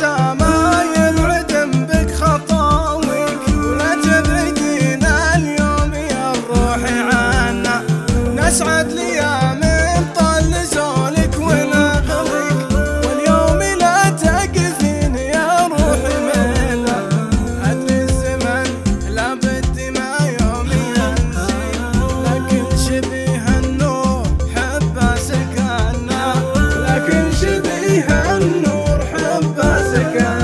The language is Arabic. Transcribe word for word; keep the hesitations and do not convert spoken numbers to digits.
عسى ما يبعد بك خطاويك، ولا تبعدينا اليوم يا الروح عنا، نسعد ليام طل زولك ونغليك، واليوم لا تقفين يا روحي منا، أدري الزمن لابد ما يوم ينسيك، لكن شبيه النور حبه سكننا، لكن شبيه النور حبه سكننا.